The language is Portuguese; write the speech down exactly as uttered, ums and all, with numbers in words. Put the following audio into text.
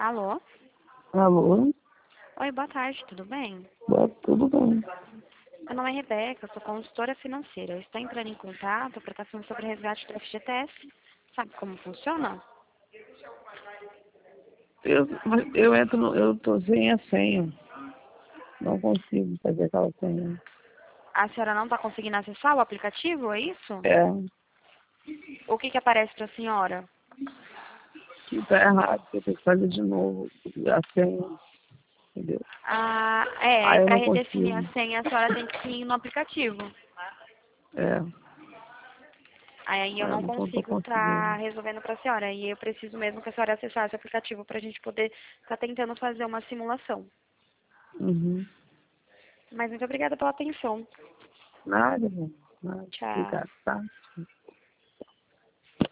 Alô? Alô? Oi, boa tarde, tudo bem? Boa, tudo bem. Meu nome é Rebeca, eu sou consultora financeira. Eu estou entrando em contato para estar falando sobre o resgate do F G T S. Sabe como funciona? Eu, mas eu entro no, eu tô sem a senha. Não consigo fazer aquela senha. A senhora não está conseguindo acessar o aplicativo, é isso? É, O que que aparece para a senhora? que tá errado, que eu tenho que fazer de novo a senha, entendeu? Ah, é, Aí eu para não redefinir consigo. a senha, a senhora tem que ir no aplicativo. É, Aí eu aí eu não não tô, tô consigo estar conseguindo. resolvendo para a senhora. E eu preciso mesmo que a senhora acessasse o aplicativo para a gente poder estar tentando fazer uma simulação. Uhum. Mas muito obrigada pela atenção. Nada, irmão. Nada. Tchau. Obrigado, tá?